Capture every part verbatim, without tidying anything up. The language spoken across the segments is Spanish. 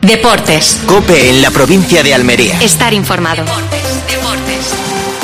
Deportes. COPE en la provincia de Almería. Estar informado. Deportes, deportes.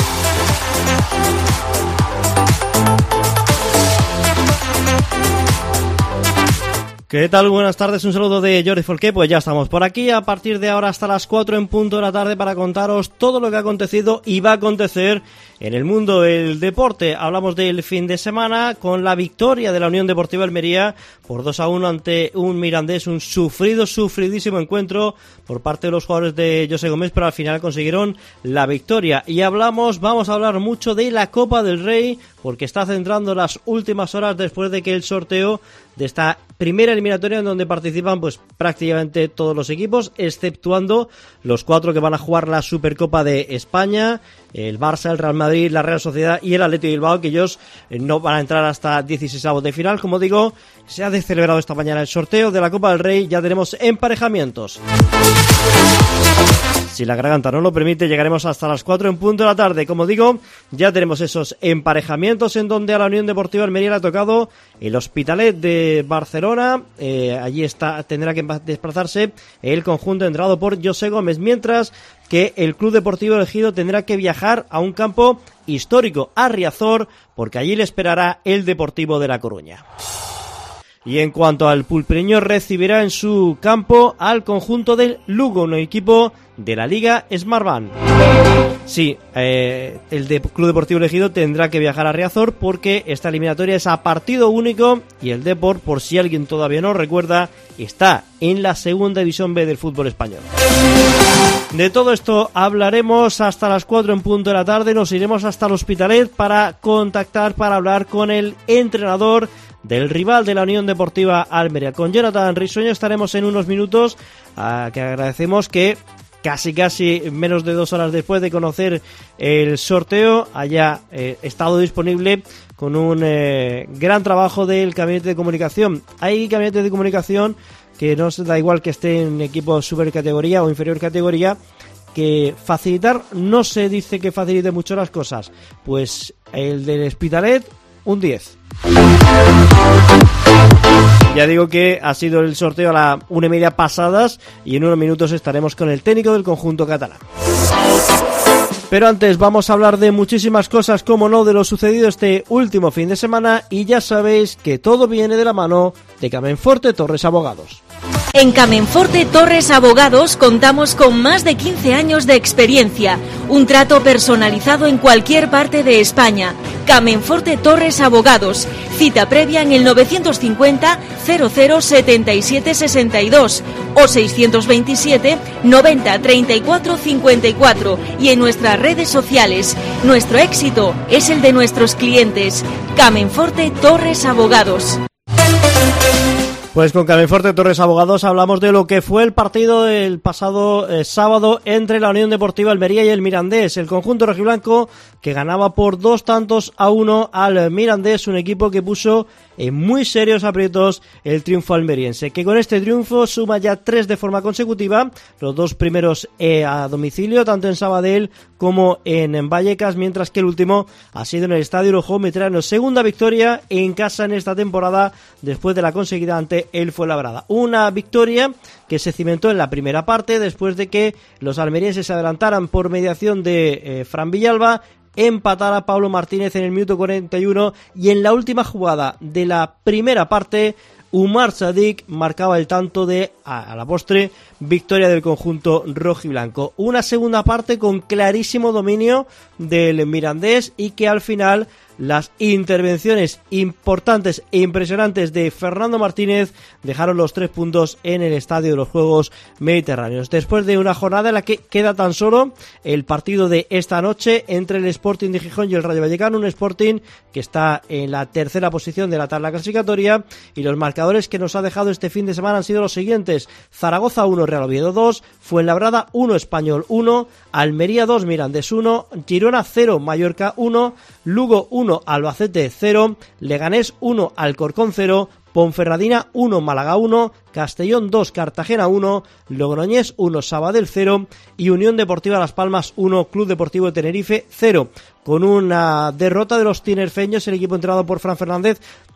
¿Qué tal? Buenas tardes, un saludo de Jordi Folqué. Pues ya estamos por aquí a partir de ahora hasta las cuatro en punto de la tarde para contaros todo lo que ha acontecido y va a acontecer en el mundo del deporte. Hablamos del fin de semana con la victoria de la Unión Deportiva Almería por dos a uno ante un Mirandés, un sufrido, sufridísimo encuentro por parte de los jugadores de José Gómez, pero al final consiguieron la victoria. Y hablamos, vamos a hablar mucho de la Copa del Rey, porque está centrando las últimas horas después de que el sorteo de esta primera eliminatoria en donde participan pues prácticamente todos los equipos, exceptuando los cuatro que van a jugar la Supercopa de España, el Barça, el Real Madrid, la Real Sociedad y el Athletic de Bilbao, que ellos no van a entrar hasta dieciseisavos de final. Como digo, se ha celebrado esta mañana el sorteo de la Copa del Rey, ya tenemos emparejamientos. Si la garganta no lo permite, llegaremos hasta las cuatro en punto de la tarde. Como digo, ya tenemos esos emparejamientos en donde a la Unión Deportiva Almería le ha tocado el Hospitalet de Barcelona. Eh, allí está, tendrá que desplazarse el conjunto entrado por José Gómez, mientras que el Club Deportivo Ejido tendrá que viajar a un campo histórico, a Riazor, porque allí le esperará el Deportivo de La Coruña. Y en cuanto al pulpereño, recibirá en su campo al conjunto del Lugo, un equipo de la Liga Smartbank. Sí, eh, el de Club Deportivo Ejido tendrá que viajar a Riazor porque esta eliminatoria es a partido único y el Depor, por si alguien todavía no recuerda, está en la segunda división B del fútbol español. De todo esto hablaremos hasta las cuatro en punto de la tarde. Nos iremos hasta el Hospitalet para contactar, para hablar con el entrenador del rival de la Unión Deportiva Almería. Con Jonathan Risueño estaremos en unos minutos, a que agradecemos que casi casi menos de dos horas después de conocer el sorteo haya eh, estado disponible con un eh, gran trabajo del gabinete de comunicación. Hay gabinetes de comunicación que no se da igual que esté en equipo super categoría o inferior categoría, que facilitar no se dice que facilite mucho las cosas. Pues el del Hospitalet, un diez. Ya digo que ha sido el sorteo a la una y media pasadas y en unos minutos estaremos con el técnico del conjunto catalán. Pero antes vamos a hablar de muchísimas cosas, como no, de lo sucedido este último fin de semana, y ya sabéis que todo viene de la mano de Camenforte Torres Abogados. En Camenforte Torres Abogados contamos con más de quince años de experiencia, un trato personalizado en cualquier parte de España. Camenforte Torres Abogados, cita previa en el novecientos cincuenta cero cero setenta y siete sesenta y dos o seiscientos veintisiete noventa treinta y cuatro cincuenta y cuatro y en nuestras redes sociales. Nuestro éxito es el de nuestros clientes. Camenforte Torres Abogados. Pues con Camenforte Torres Abogados hablamos de lo que fue el partido del pasado eh, sábado entre la Unión Deportiva Almería y el Mirandés. El conjunto rojiblanco que ganaba por dos tantos a uno al Mirandés, un equipo que puso en muy serios aprietos el triunfo almeriense, que con este triunfo suma ya tres de forma consecutiva, los dos primeros eh, a domicilio, tanto en Sabadell como en, en Vallecas, mientras que el último ha sido en el Estadio Orojo Metrano. Segunda victoria en casa en esta temporada después de la conseguida ante el Fuenlabrada. Una victoria que se cimentó en la primera parte después de que los almerienses se adelantaran por mediación de eh, Fran Villalba, empatara Pablo Martínez en el minuto cuarenta y uno y en la última jugada de la primera parte Umar Sadik marcaba el tanto de, a, a la postre, victoria del conjunto rojiblanco. Una segunda parte con clarísimo dominio del Mirandés y que al final las intervenciones importantes e impresionantes de Fernando Martínez dejaron los tres puntos en el Estadio de los Juegos Mediterráneos. Después de una jornada en la que queda tan solo el partido de esta noche entre el Sporting de Gijón y el Rayo Vallecano, un Sporting que está en la tercera posición de la tabla clasificatoria, y los marcadores que nos ha dejado este fin de semana han sido los siguientes: Zaragoza uno, Real Oviedo dos, Fuenlabrada uno, Español uno, Almería dos, Mirandés uno, Girona cero, Mallorca uno, Lugo uno, Albacete cero, Leganés uno, Alcorcón cero, Ponferradina uno, Málaga uno, Castellón dos, Cartagena uno, Logroñés uno, Sabadell cero y Unión Deportiva Las Palmas uno, Club Deportivo de Tenerife cero. Con una derrota de los tinerfeños, el equipo entrenado por Fran Fernández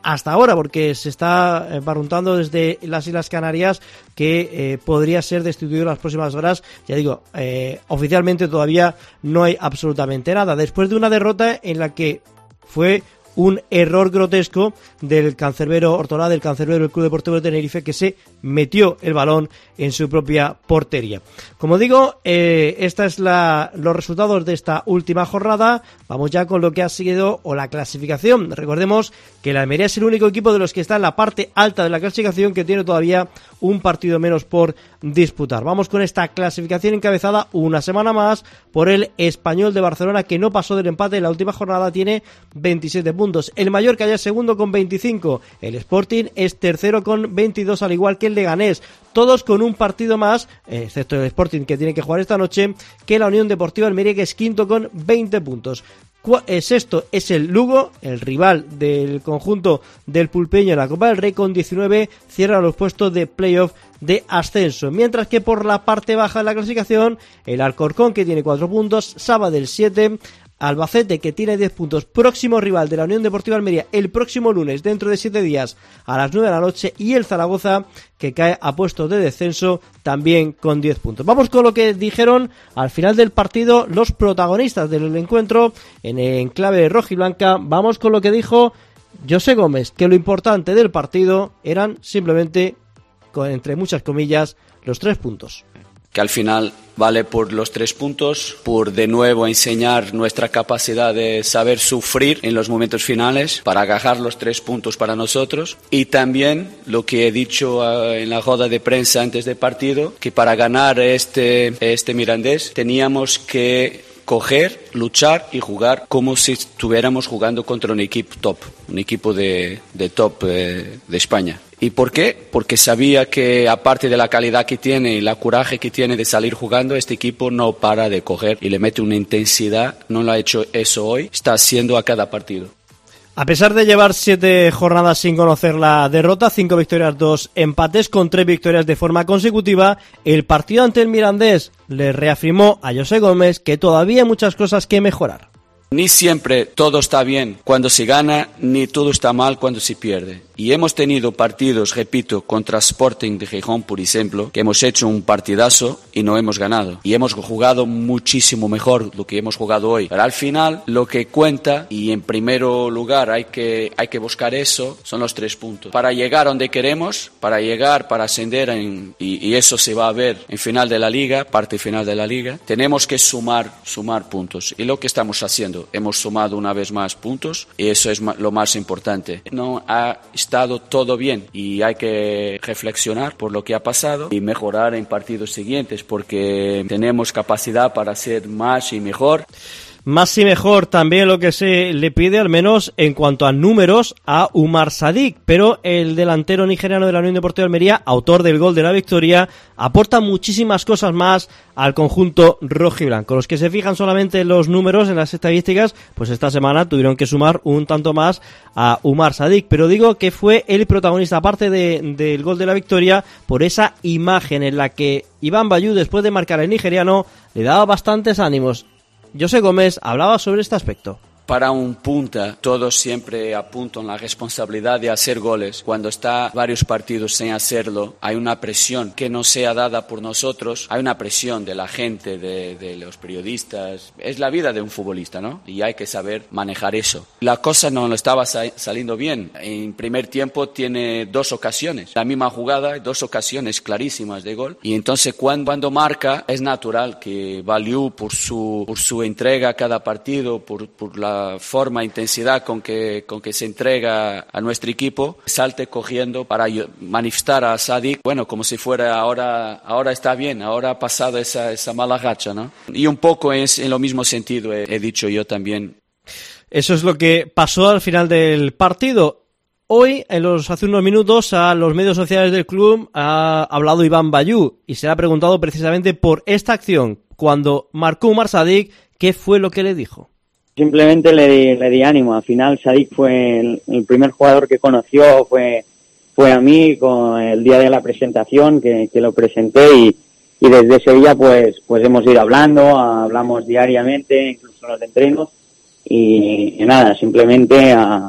hasta ahora, porque se está eh, barruntando desde las Islas Canarias que eh, podría ser destituido en las próximas horas. Ya digo, eh, oficialmente todavía no hay absolutamente nada, después de una derrota en la que fue un error grotesco del cancerbero Ortolá, del cancerbero del Club Deportivo de Tenerife, que se metió el balón en su propia portería. Como digo, eh, esta es la, los resultados de esta última jornada. Vamos ya con lo que ha sido o la clasificación. Recordemos que la Almería es el único equipo de los que está en la parte alta de la clasificación que tiene todavía un partido menos por disputar. Vamos con esta clasificación encabezada una semana más por el Español de Barcelona, que no pasó del empate en la última jornada, tiene veintisiete puntos. El Mallorca ya es segundo con veinticinco, el Sporting es tercero con veintidós, al igual que el Leganés, todos con un partido más, excepto el Sporting que tiene que jugar esta noche, que la Unión Deportiva Almería, que es quinto con veinte puntos. Sexto es el Lugo, el rival del conjunto del Pulpeño en la Copa del Rey, con diecinueve, cierra los puestos de playoff de ascenso, mientras que por la parte baja de la clasificación el Alcorcón, que tiene cuatro puntos, Sabadell siete, Albacete, que tiene diez puntos, próximo rival de la Unión Deportiva Almería el próximo lunes, dentro de siete días a las nueve de la noche, y el Zaragoza, que cae a puestos de descenso también con diez puntos. Vamos con lo que dijeron al final del partido los protagonistas del encuentro en, en clave rojiblanca. Vamos con lo que dijo José Gómez, que lo importante del partido eran simplemente, con, entre muchas comillas, los tres puntos. Que al final vale por los tres puntos, por de nuevo enseñar nuestra capacidad de saber sufrir en los momentos finales para agarrar los tres puntos para nosotros. Y también lo que he dicho uh, en la rueda de prensa antes del partido, que para ganar este, este Mirandés teníamos que coger, luchar y jugar como si estuviéramos jugando contra un equipo top, un equipo de, de top eh, de España. ¿Y por qué? Porque sabía que aparte de la calidad que tiene y la coraje que tiene de salir jugando, este equipo no para de coger y le mete una intensidad. No lo ha hecho eso hoy, está haciendo a cada partido. A pesar de llevar siete jornadas sin conocer la derrota, cinco victorias, dos empates, con tres victorias de forma consecutiva, el partido ante el Mirandés le reafirmó a José Gómez que todavía hay muchas cosas que mejorar. Ni siempre todo está bien cuando se gana, ni todo está mal cuando se pierde. Y hemos tenido partidos, repito, contra Sporting de Gijón, por ejemplo, que hemos hecho un partidazo y no hemos ganado. Y hemos jugado muchísimo mejor lo que hemos jugado hoy. Pero al final, lo que cuenta, y en primer lugar hay que, hay que buscar eso, son los tres puntos. Para llegar donde queremos, para llegar, para ascender, en, y, y eso se va a ver en final de la Liga, parte final de la Liga, tenemos que sumar, sumar puntos. Y lo que estamos haciendo, hemos sumado una vez más puntos, y eso es lo más importante. No ha estado todo bien y hay que reflexionar por lo que ha pasado y mejorar en partidos siguientes, porque tenemos capacidad para hacer más y mejor. Más y mejor también lo que se le pide, al menos en cuanto a números, a Umar Sadik, pero el delantero nigeriano de la Unión Deportiva de Almería, autor del gol de la victoria, aporta muchísimas cosas más al conjunto rojiblanco. Los que se fijan solamente en los números, en las estadísticas, pues esta semana tuvieron que sumar un tanto más a Umar Sadik, pero digo que fue el protagonista, aparte de, del gol de la victoria, por esa imagen en la que Iván Bayú, después de marcar al nigeriano, le daba bastantes ánimos. José Gómez hablaba sobre este aspecto. Para un punta, todos siempre apuntan la responsabilidad de hacer goles. Cuando está varios partidos sin hacerlo, hay una presión que no sea dada por nosotros. Hay una presión de la gente, de, de los periodistas. Es la vida de un futbolista, ¿no? Y hay que saber manejar eso. La cosa no estaba saliendo bien. En primer tiempo tiene dos ocasiones. La misma jugada, dos ocasiones clarísimas de gol. Y entonces cuando, cuando marca, es natural que Valiu, por su, por su entrega a cada partido, por, por la forma, intensidad con que, con que se entrega a nuestro equipo, salte cogiendo para manifestar a Sadik, bueno, como si fuera ahora, ahora está bien, ahora ha pasado esa, esa mala racha, ¿no? Y un poco es en lo mismo sentido, he, he dicho yo también. Eso es lo que pasó al final del partido. Hoy, en los, hace unos minutos, a los medios sociales del club ha hablado Iván Bayú y se le ha preguntado precisamente por esta acción. Cuando marcó Umar Sadik, ¿qué fue lo que le dijo? Simplemente le di, le di ánimo. Al final Sadik fue el, el primer jugador que conoció, fue fue a mí con el día de la presentación que, que lo presenté y, y desde ese día pues pues hemos ido hablando, hablamos diariamente, incluso en los entrenos y, y nada, simplemente a,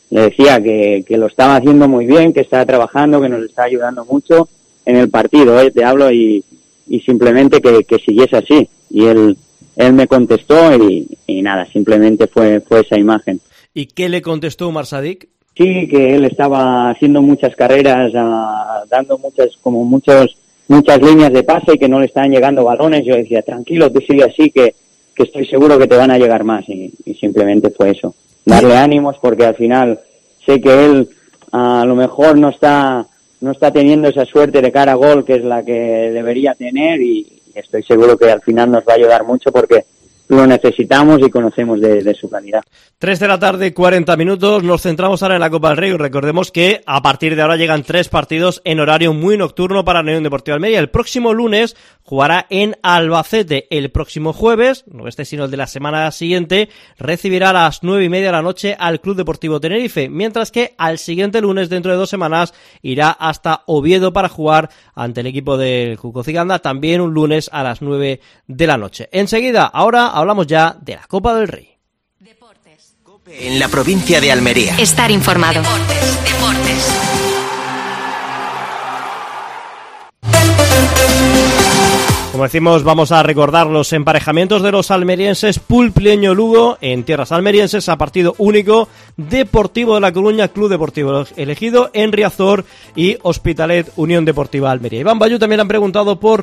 le decía que, que lo estaba haciendo muy bien, que estaba trabajando, que nos está ayudando mucho en el partido, ¿eh? Te hablo y, y simplemente que, que siguiese así. Y él, él me contestó y, y nada, simplemente fue, fue esa imagen. ¿Y qué le contestó Umar Sadik? Sí, que él estaba haciendo muchas carreras, uh, dando muchas, como muchos, muchas líneas de pase y que no le estaban llegando balones. Yo decía, tranquilo, tú sigue así, que, que estoy seguro que te van a llegar más. Y, y simplemente fue eso. Darle ánimos, porque al final sé que él uh, a lo mejor no está, no está teniendo esa suerte de cara a gol que es la que debería tener, y estoy seguro que al final nos va a ayudar mucho porque lo necesitamos y conocemos de, de su calidad. tres de la tarde, cuarenta minutos, nos centramos ahora en la Copa del Rey. Recordemos que a partir de ahora llegan tres partidos en horario muy nocturno para la Unión Deportiva Almería. El próximo lunes jugará en Albacete. El próximo jueves, no este sino el de la semana siguiente, recibirá a las nueve y media de la noche al Club Deportivo Tenerife, mientras que al siguiente lunes, dentro de dos semanas, irá hasta Oviedo para jugar ante el equipo del Cuco Ciganda, también un lunes a las nueve de la noche. Enseguida, ahora hablamos ya de la Copa del Rey. Deportes. Cope en la provincia de Almería. Estar informado. Deportes, deportes. Como decimos, vamos a recordar los emparejamientos de los almerienses. Pulpleño Lugo en tierras almerienses a partido único. Deportivo de La Coruña, Club Deportivo Elegido en Riazor, y Hospitalet, Unión Deportiva Almería. Iván Bayú también le han preguntado por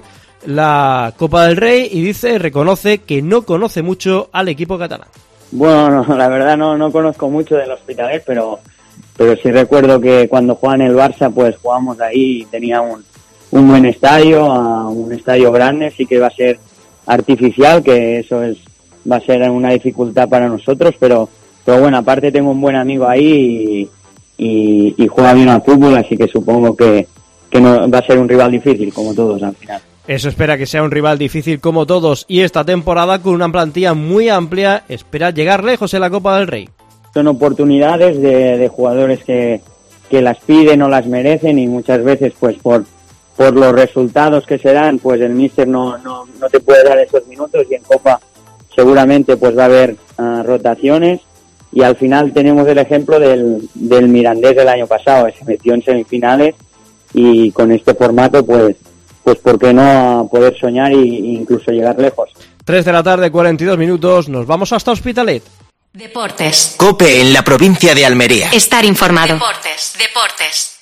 la Copa del Rey y dice, reconoce que no conoce mucho al equipo catalán. Bueno, no, la verdad no, no conozco mucho del Hospitalet, pero, pero sí recuerdo que cuando jugaban el Barça, pues jugamos ahí y tenía un, un buen estadio, un estadio grande, sí que va a ser artificial, que eso es va a ser una dificultad para nosotros, pero, pero bueno, aparte tengo un buen amigo ahí y, y, y juega bien al fútbol, así que supongo que, que no va a ser un rival difícil, como todos al final. Eso espera que sea un rival difícil como todos, y esta temporada con una plantilla muy amplia espera llegar lejos en la Copa del Rey. Son oportunidades de, de jugadores que, que las piden o las merecen, y muchas veces pues por por los resultados que se dan, pues el míster no, no, no te puede dar esos minutos, y en Copa seguramente pues va a haber uh, rotaciones, y al final tenemos el ejemplo del, del Mirandés del año pasado, que se metió en semifinales, y con este formato pues pues por qué no poder soñar e incluso llegar lejos. tres de la tarde, cuarenta y dos minutos, nos vamos hasta Hospitalet. Deportes. Cope en la provincia de Almería. Estar informado. Deportes, deportes.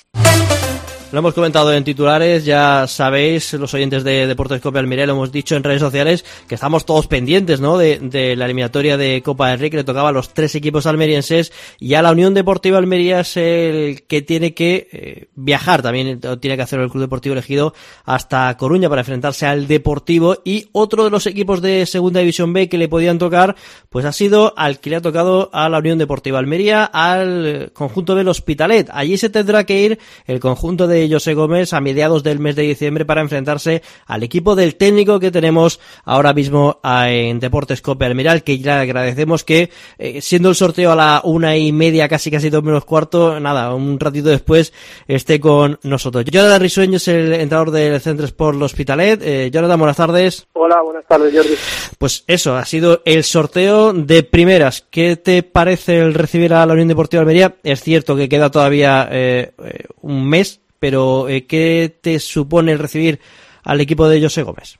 Lo hemos comentado en titulares, ya sabéis, los oyentes de Deportes Cope Almería, lo hemos dicho en redes sociales, que estamos todos pendientes, ¿no?, de, de la eliminatoria de Copa del Rey, que le tocaba a los tres equipos almerienses, y a la Unión Deportiva Almería es el que tiene que eh, viajar, también tiene que hacerlo el Club Deportivo Elegido, hasta Coruña para enfrentarse al Deportivo, y otro de los equipos de Segunda División B que le podían tocar, pues ha sido al que le ha tocado a la Unión Deportiva Almería, al conjunto del Hospitalet. Allí se tendrá que ir el conjunto de José Gómez a mediados del mes de diciembre para enfrentarse al equipo del técnico que tenemos ahora mismo en Deportes Cope Almería, que ya agradecemos que eh, siendo el sorteo a la una y media, casi casi dos menos cuarto, nada, un ratito después esté con nosotros. Jonathan Risueño es el entrenador del Centre Sport L'Hospitalet. Eh, Jonathan, buenas tardes. Hola, buenas tardes, Jordi. Pues eso, ha sido el sorteo de primeras. ¿Qué te parece el recibir a la Unión Deportiva Almería? Es cierto que queda todavía eh, un mes, pero eh, ¿qué te supone el recibir al equipo de José Gómez?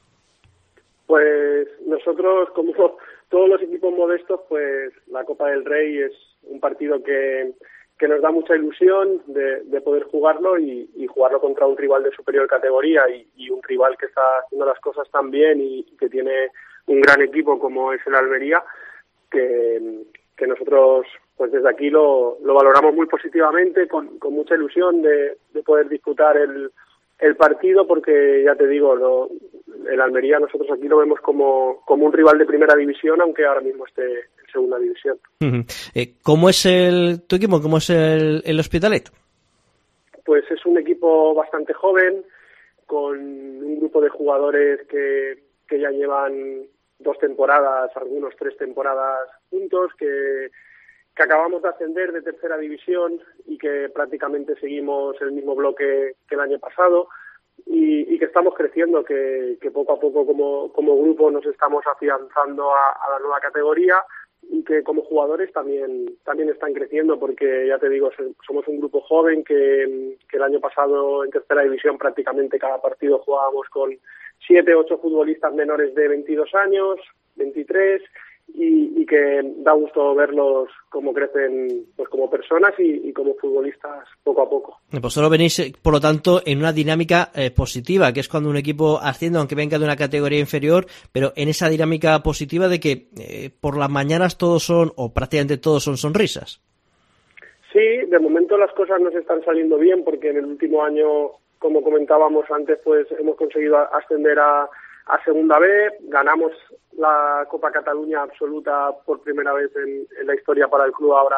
Pues nosotros, como todos los equipos modestos, pues la Copa del Rey es un partido que, que nos da mucha ilusión de, de poder jugarlo y, y jugarlo contra un rival de superior categoría y, y un rival que está haciendo las cosas tan bien y que tiene un gran equipo como es el Almería, que, que nosotros pues desde aquí lo, lo valoramos muy positivamente, con, con mucha ilusión de, de poder disputar el, el partido, porque ya te digo, lo, el Almería nosotros aquí lo vemos como, como un rival de primera división, aunque ahora mismo esté en segunda división. Uh-huh. Eh, ¿Cómo es el tu equipo? ¿Cómo es el, el Hospitalet? Pues es un equipo bastante joven, con un grupo de jugadores que, que ya llevan dos temporadas, algunos tres temporadas juntos, que que acabamos de ascender de tercera división y que prácticamente seguimos el mismo bloque que el año pasado y, y que estamos creciendo, que, que poco a poco como, como grupo nos estamos afianzando a, a la nueva categoría y que como jugadores también también están creciendo, porque ya te digo, somos un grupo joven que, que el año pasado en tercera división prácticamente cada partido jugábamos con siete, ocho futbolistas menores de veintidós años, veintitrés, y, y que da gusto verlos cómo crecen, pues como personas y, y como futbolistas poco a poco. Pues solo venís, por lo tanto, en una dinámica eh, positiva, que es cuando un equipo asciende, aunque venga de una categoría inferior, pero en esa dinámica positiva de que eh, por las mañanas todos son, o prácticamente todos son sonrisas. Sí, de momento las cosas nos están saliendo bien, porque en el último año, como comentábamos antes, pues hemos conseguido ascender a, a Segunda B, ganamos la Copa Cataluña absoluta por primera vez en, en la historia para el club ahora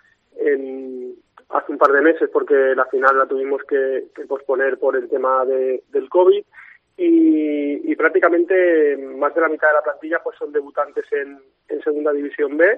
en, hace un par de meses, porque la final la tuvimos que, que posponer por el tema de, del COVID, y, y prácticamente más de la mitad de la plantilla pues son debutantes en, en Segunda División B,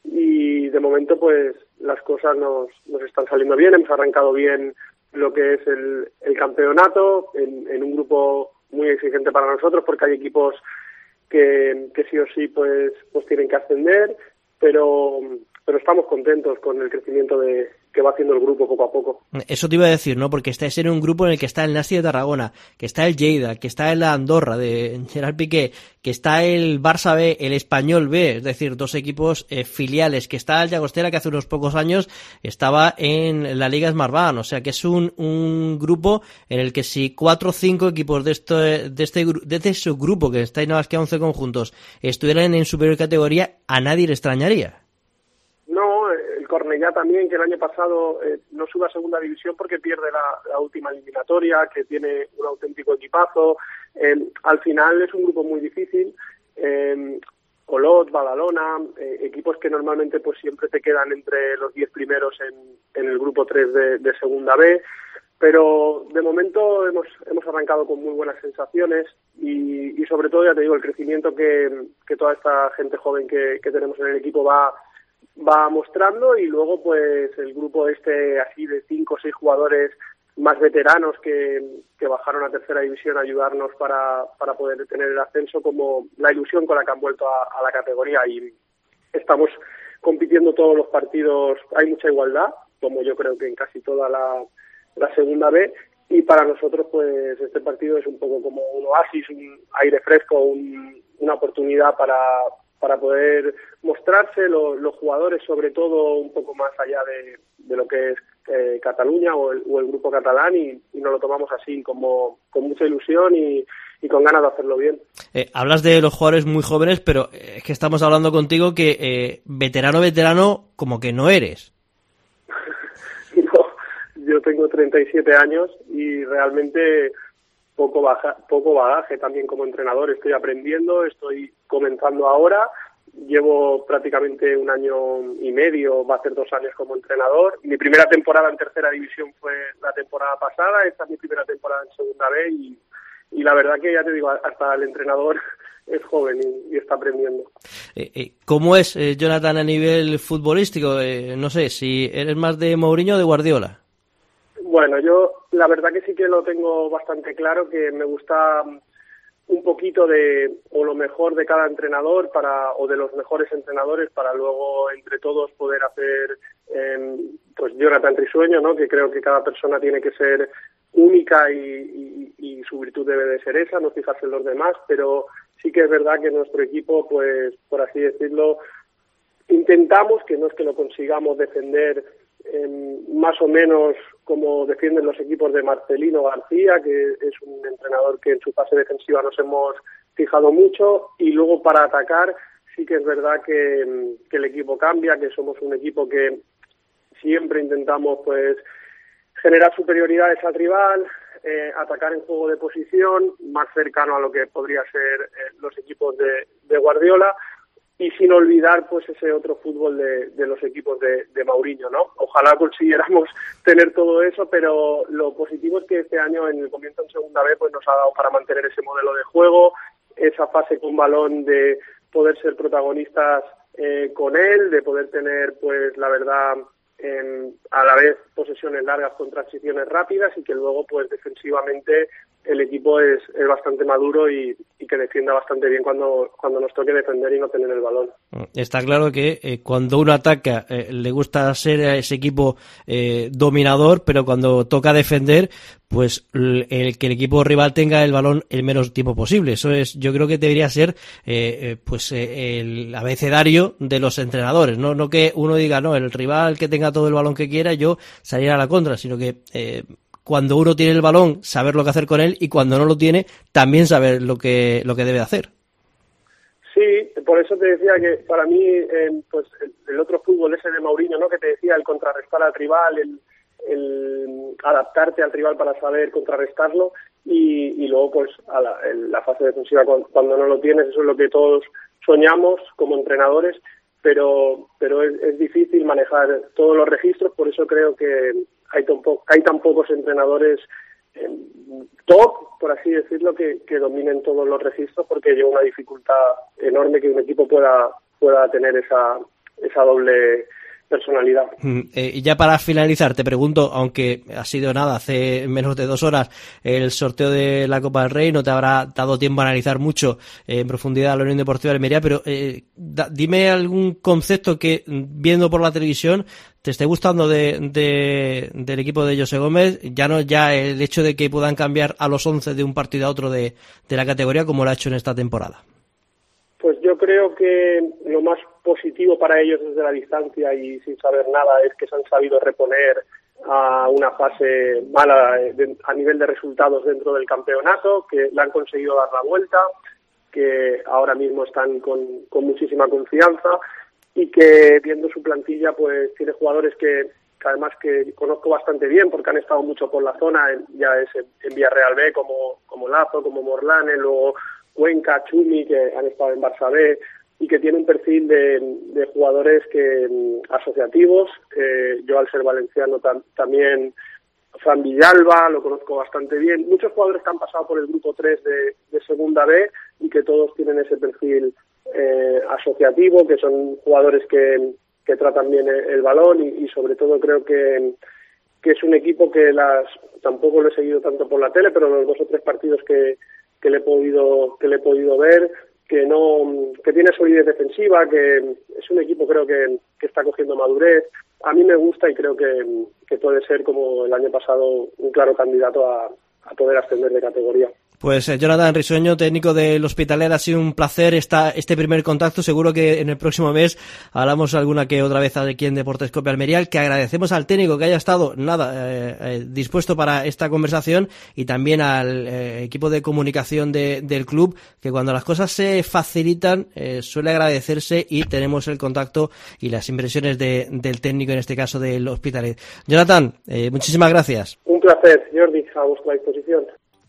y de momento pues las cosas nos, nos están saliendo bien. Hemos arrancado bien lo que es el, el campeonato en, en un grupo muy exigente para nosotros, porque hay equipos que, que sí o sí pues pues tienen que ascender, pero pero estamos contentos con el crecimiento de que va haciendo el grupo poco a poco. Eso te iba a decir, ¿no? Porque estáis en un grupo en el que está el Nasti de Tarragona, que está el Lleida, que está el Andorra de Gerard Piqué, que está el Barça B, el Español B, es decir, dos equipos eh, filiales, que está el Llagostera, que hace unos pocos años estaba en la Liga Smartbank, o sea que es un, un grupo en el que si cuatro o cinco equipos de este, de este de este subgrupo, que estáis nada más que once conjuntos, estuvieran en superior categoría, a nadie le extrañaría. No, el Cornellá también, que el año pasado eh, no sube a Segunda División porque pierde la, la última eliminatoria, que tiene un auténtico equipazo. Eh, al final es un grupo muy difícil. Eh, Olot, Badalona, eh, equipos que normalmente pues siempre te quedan entre los diez primeros en, en el grupo tres de, de Segunda B. Pero de momento hemos hemos arrancado con muy buenas sensaciones y, y sobre todo, ya te digo, el crecimiento que, que toda esta gente joven que, que tenemos en el equipo va va mostrando, y luego pues el grupo este así de cinco o seis jugadores más veteranos que, que bajaron a tercera división a ayudarnos para, para poder tener el ascenso, como la ilusión con la que han vuelto a, a la categoría, y estamos compitiendo todos los partidos. Hay mucha igualdad, como yo creo que en casi toda la, la Segunda B, y para nosotros pues este partido es un poco como un oasis, un aire fresco, un, una oportunidad para para poder mostrarse lo, los jugadores, sobre todo un poco más allá de, de lo que es eh, Cataluña o el, o el grupo catalán, y, y nos lo tomamos así, como con mucha ilusión y, y con ganas de hacerlo bien. Eh, hablas de los jugadores muy jóvenes, pero es que estamos hablando contigo que eh, veterano, veterano, como que no eres. No, yo tengo treinta y siete años y realmente poco baja, poco bagaje también como entrenador. Estoy aprendiendo, estoy comenzando ahora, llevo prácticamente un año y medio, va a ser dos años como entrenador. Mi primera temporada en tercera división fue la temporada pasada, esta es mi primera temporada en Segunda B, y, y la verdad que ya te digo, hasta el entrenador es joven y, y está aprendiendo. Eh, eh, ¿Cómo es, eh, Jonathan, a nivel futbolístico? Eh, no sé, si eres más de Mourinho o de Guardiola. Bueno, yo la verdad que sí que lo tengo bastante claro, que me gusta un poquito de, o lo mejor de cada entrenador, para o de los mejores entrenadores, para luego entre todos poder hacer eh, pues Jonathan Trisueño, ¿no? Que creo que cada persona tiene que ser única y, y, y su virtud debe de ser esa, no fijarse en los demás, pero sí que es verdad que nuestro equipo, pues por así decirlo, intentamos, que no es que lo consigamos defender eh, más o menos como defienden los equipos de Marcelino García, que es un entrenador que en su fase defensiva nos hemos fijado mucho, y luego para atacar sí que es verdad que, que el equipo cambia, que somos un equipo que siempre intentamos pues generar superioridades al rival, eh, atacar en juego de posición, más cercano a lo que podría ser eh, los equipos de, de Guardiola, y sin olvidar pues ese otro fútbol de, de los equipos de, de Mourinho, ¿no? Ojalá consiguiéramos tener todo eso, pero lo positivo es que este año, en el comienzo en Segunda B, pues nos ha dado para mantener ese modelo de juego, esa fase con balón de poder ser protagonistas eh, con él, de poder tener, pues la verdad, eh, a la vez posesiones largas con transiciones rápidas, y que luego, pues defensivamente, el equipo es, es bastante maduro y, y que defienda bastante bien cuando, cuando nos toque defender y no tener el balón. Está claro que eh, cuando uno ataca eh, le gusta ser ese equipo eh, dominador, pero cuando toca defender, pues el, el que el equipo rival tenga el balón el menos tiempo posible. Eso es, yo creo que debería ser eh, eh, pues eh, el abecedario de los entrenadores, no no que uno diga, no, el rival que tenga todo el balón que quiera, yo salir a la contra, sino que eh, cuando uno tiene el balón, saber lo que hacer con él, y cuando no lo tiene, también saber lo que lo que debe hacer. Sí, por eso te decía que para mí, eh, pues el, el otro fútbol ese de Mourinho, ¿no? Que te decía, el contrarrestar al rival, el, el adaptarte al rival para saber contrarrestarlo, y, y luego pues a la, en la fase defensiva cuando, cuando no lo tienes, eso es lo que todos soñamos como entrenadores, pero pero es, es difícil manejar todos los registros. Por eso creo que hay tan, po- hay tan pocos entrenadores eh, top, por así decirlo, que, que dominen todos los registros, porque lleva una dificultad enorme que un equipo pueda pueda tener esa esa doble personalidad. Eh, y ya para finalizar, te pregunto, aunque ha sido nada, hace menos de dos horas el sorteo de la Copa del Rey, no te habrá dado tiempo a analizar mucho eh, en profundidad la Unión Deportiva de Almería, pero eh, da, dime algún concepto que, viendo por la televisión, te esté gustando de, de del equipo de José Gómez, ya no ya el hecho de que puedan cambiar a los once de un partido a otro de, de la categoría, como lo ha hecho en esta temporada. Pues yo creo que lo más positivo para ellos desde la distancia y sin saber nada es que se han sabido reponer a una fase mala de, a nivel de resultados dentro del campeonato, que le han conseguido dar la vuelta, que ahora mismo están con, con muchísima confianza, y que viendo su plantilla pues tiene jugadores que, que además que conozco bastante bien porque han estado mucho por la zona, en, ya es en, en Villarreal B, como, como Lazo, como Morlane, luego Cuenca, Chumi, que han estado en Barça B, y que tiene un perfil de, de jugadores que asociativos. Eh, yo, al ser valenciano, tam, también Fran Villalba, lo conozco bastante bien. Muchos jugadores que han pasado por el grupo tres de, de Segunda B y que todos tienen ese perfil eh, asociativo, que son jugadores que, que tratan bien el, el balón, y, y sobre todo creo que, que es un equipo que las tampoco lo he seguido tanto por la tele, pero los dos o tres partidos que que le he podido que le he podido ver, que no que tiene solidez defensiva, que es un equipo creo que, que está cogiendo madurez. A mí me gusta y creo que, que puede ser, como el año pasado, un claro candidato a, a poder ascender de categoría. Pues eh, Jonathan Risueño, técnico del Hospitalet, ha sido un placer esta, este primer contacto. Seguro que en el próximo mes hablamos alguna que otra vez aquí en Deportes Cope Almería, que agradecemos al técnico que haya estado nada eh, eh, dispuesto para esta conversación, y también al eh, equipo de comunicación de, del club, que cuando las cosas se facilitan eh, suele agradecerse, y tenemos el contacto y las impresiones de, del técnico, en este caso del Hospitalet. Jonathan, eh, muchísimas gracias. Un placer, Jordi, a vuestra disposición.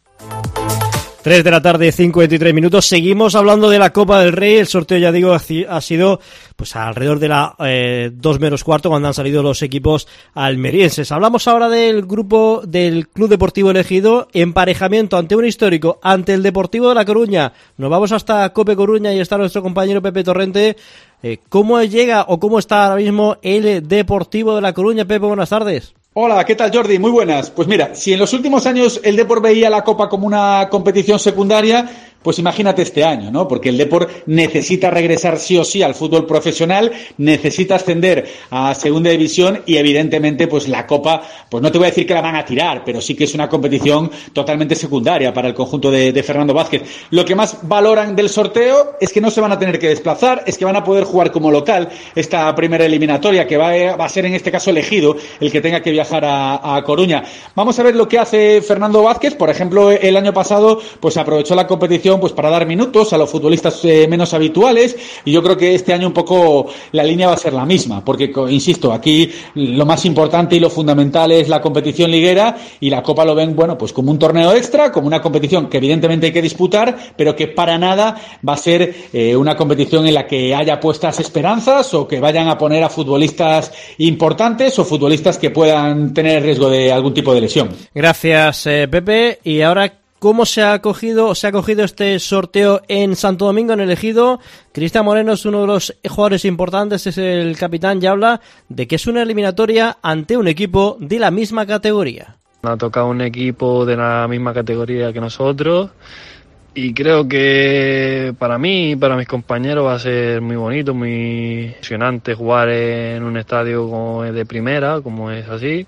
tres de la tarde, cincuenta y tres minutos. Seguimos hablando de la Copa del Rey. El sorteo, ya digo, ha sido pues alrededor de la eh, dos menos cuarto, cuando han salido los equipos almerienses. Hablamos ahora del grupo del Club Deportivo Elegido. Emparejamiento ante un histórico, ante el Deportivo de La Coruña. Nos vamos hasta Cope Coruña y está nuestro compañero Pepe Torrente. Eh, ¿Cómo llega o cómo está ahora mismo el Deportivo de La Coruña? Pepe, buenas tardes. Hola, ¿qué tal, Jordi? Muy buenas. Pues mira, si en los últimos años el Depor veía la Copa como una competición secundaria, pues imagínate este año, ¿no? Porque el Depor necesita regresar sí o sí al fútbol profesional, necesita ascender a segunda división, y evidentemente pues la Copa, pues no te voy a decir que la van a tirar, pero sí que es una competición totalmente secundaria para el conjunto de, de Fernando Vázquez. Lo que más valoran del sorteo es que no se van a tener que desplazar, es que van a poder jugar como local esta primera eliminatoria, que va a, va a ser en este caso Elegido el que tenga que viajar a, a Coruña. Vamos a ver lo que hace Fernando Vázquez. Por ejemplo, el año pasado pues aprovechó la competición pues para dar minutos a los futbolistas eh, menos habituales, y yo creo que este año un poco la línea va a ser la misma, porque insisto, aquí lo más importante y lo fundamental es la competición liguera, y la Copa lo ven, bueno, pues como un torneo extra, como una competición que evidentemente hay que disputar, pero que para nada va a ser eh, una competición en la que haya puestas esperanzas o que vayan a poner a futbolistas importantes o futbolistas que puedan tener riesgo de algún tipo de lesión. Gracias, eh, Pepe. Y ahora, ¿cómo se ha acogido, se ha acogido este sorteo en Santo Domingo, en el Ejido? Cristian Moreno es uno de los jugadores importantes, es el capitán, y habla de que es una eliminatoria ante un equipo de la misma categoría. Nos ha tocado un equipo de la misma categoría que nosotros, y creo que para mí y para mis compañeros va a ser muy bonito, muy emocionante jugar en un estadio como es de primera, como es así.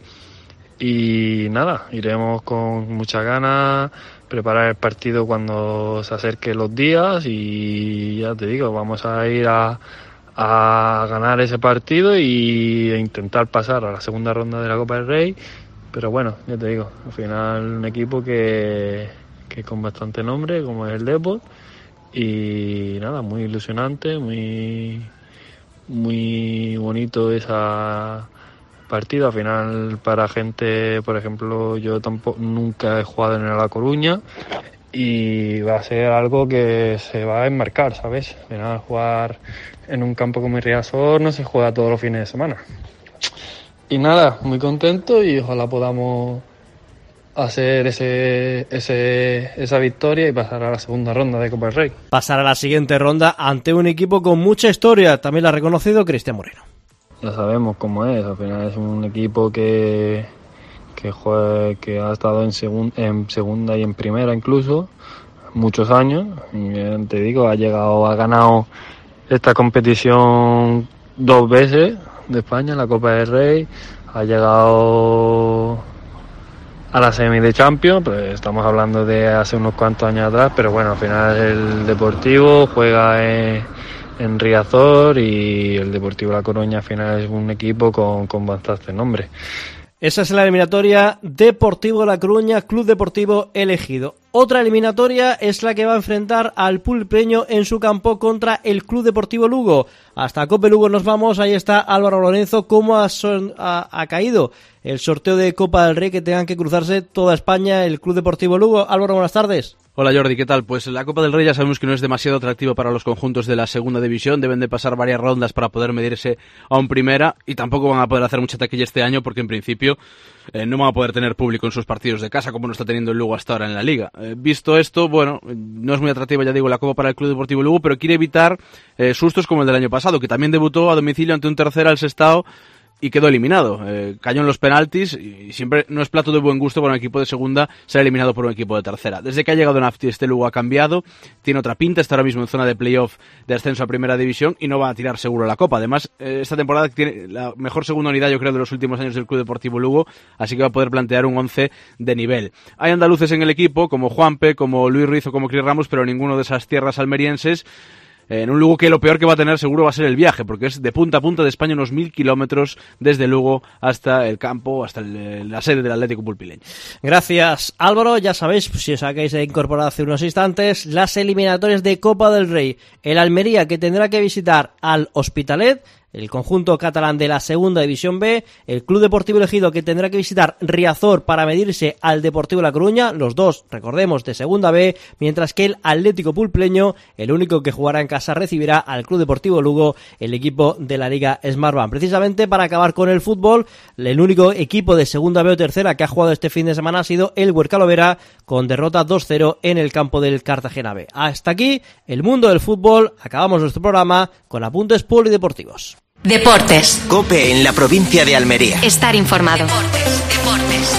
Y nada, iremos con muchas ganas, preparar el partido cuando se acerquen los días y ya te digo, vamos a ir a, a ganar ese partido y a intentar pasar a la segunda ronda de la Copa del Rey. Pero bueno, ya te digo, al final un equipo que, que con bastante nombre, como es el Depor, y nada, muy ilusionante, muy, muy bonito esa partido. Al final, para gente, por ejemplo, yo tampoco nunca he jugado en La Coruña y va a ser algo que se va a enmarcar, ¿sabes? Al final, jugar en un campo como el Riazor no se juega todos los fines de semana. Y nada, muy contento y ojalá podamos hacer ese, ese, esa victoria y pasar a la segunda ronda de Copa del Rey. Pasar a la siguiente ronda ante un equipo con mucha historia, también lo ha reconocido Cristian Moreno. Ya sabemos cómo es, al final es un equipo que, que, juega, que ha estado en, segun, en segunda y en primera incluso, muchos años. Y te digo, ha llegado, ha ganado esta competición dos veces de España, la Copa del Rey, ha llegado a la semi de Champions, pues estamos hablando de hace unos cuantos años atrás, pero bueno, al final el Deportivo juega en, en Riazor y el Deportivo La Coruña al final es un equipo con, con bastante nombre. Esa es la eliminatoria Deportivo La Coruña, Club Deportivo elegido. Otra eliminatoria es la que va a enfrentar al pulpeño en su campo contra el Club Deportivo Lugo. Hasta Cope Lugo nos vamos, ahí está Álvaro Lorenzo. ¿Cómo ha, son, ha, ha caído el sorteo de Copa del Rey que tengan que cruzarse toda España, el Club Deportivo Lugo? Álvaro, buenas tardes. Hola Jordi, ¿qué tal? Pues la Copa del Rey ya sabemos que no es demasiado atractiva para los conjuntos de la segunda división, deben de pasar varias rondas para poder medirse a un primera y tampoco van a poder hacer mucha taquilla este año porque en principio eh, no van a poder tener público en sus partidos de casa como no está teniendo el Lugo hasta ahora en la Liga. Eh, visto esto, bueno, no es muy atractiva, ya digo, la Copa para el Club Deportivo Lugo, pero quiere evitar eh, sustos como el del año pasado, que también debutó a domicilio ante un tercera al Sestao y quedó eliminado. Eh, cayó en los penaltis y siempre no es plato de buen gusto para un equipo de segunda ser eliminado por un equipo de tercera. Desde que ha llegado Nafti, este Lugo ha cambiado, tiene otra pinta, está ahora mismo en zona de playoff de ascenso a primera división y no va a tirar seguro la Copa. Además, eh, esta temporada tiene la mejor segunda unidad, yo creo, de los últimos años del Club Deportivo Lugo, así que va a poder plantear un once de nivel. Hay andaluces en el equipo, como Juanpe, como Luis Ruiz o como Cris Ramos, pero ninguno de esas tierras almerienses. En un Lugo que lo peor que va a tener seguro va a ser el viaje, porque es de punta a punta de España unos mil kilómetros desde Lugo hasta el campo, hasta el, la sede del Atlético Pulpileño. Gracias Álvaro, ya sabéis, si os acabáis de incorporar hace unos instantes, las eliminatorias de Copa del Rey. El Almería que tendrá que visitar al Hospitalet, el conjunto catalán de la segunda división B, el Club Deportivo Elegido que tendrá que visitar Riazor para medirse al Deportivo La Coruña, los dos, recordemos, de segunda B, mientras que el Atlético Pulpileño, el único que jugará en casa, recibirá al Club Deportivo Lugo, el equipo de la Liga Smartbank. Precisamente para acabar con el fútbol, el único equipo de segunda B o tercera que ha jugado este fin de semana ha sido el Huercalovera, con derrota dos cero en el campo del Cartagena B. Hasta aquí el mundo del fútbol, acabamos nuestro programa con apuntes polideportivos. Deportes. COPE en la provincia de Almería. Estar informado. Deportes, deportes.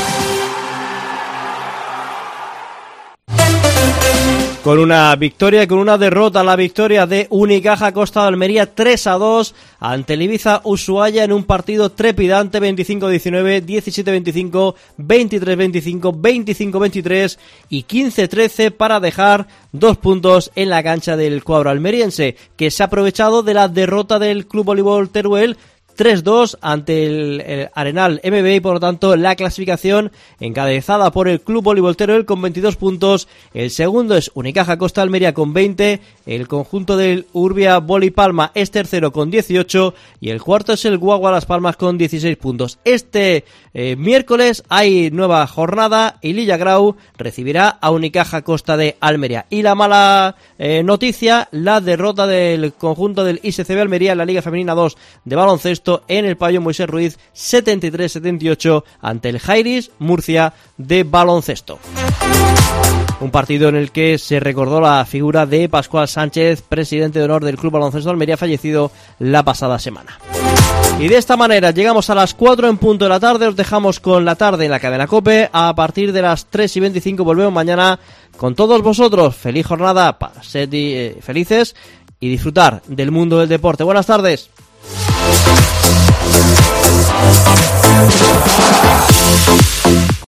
Con una victoria y con una derrota, la victoria de Unicaja Costa de Almería tres a dos ante el Ibiza Ushuaia en un partido trepidante, veinticinco diecinueve, diecisiete veinticinco, veintitrés veinticinco, veinticinco veintitrés y quince trece para dejar dos puntos en la cancha del cuadro almeriense, que se ha aprovechado de la derrota del Club Voleibol Teruel tres dos ante el, el Arenal M B y por lo tanto la clasificación encabezada por el Club Voleibol Teruel con veintidós puntos, el segundo es Unicaja Costa Almería con veinte, el conjunto del Urbia Voli Palma es tercero con dieciocho y el cuarto es el Guagua Las Palmas con dieciséis puntos. Este eh, miércoles hay nueva jornada y Lilla Grau recibirá a Unicaja Costa de Almería. Y la mala eh, noticia, la derrota del conjunto del I S C B Almería en la Liga Femenina dos de baloncesto en el pabellón Moisés Ruiz, setenta y tres setenta y ocho ante el Jairis Murcia de baloncesto. Un partido en el que se recordó la figura de Pascual Sánchez, presidente de honor del Club Baloncesto Almería, fallecido la pasada semana. Y de esta manera llegamos a las cuatro en punto de la tarde. Os dejamos con la tarde en la cadena COPE. A partir de las tres y veinticinco volvemos mañana con todos vosotros. Feliz jornada, para ser eh, felices y disfrutar del mundo del deporte. Buenas tardes.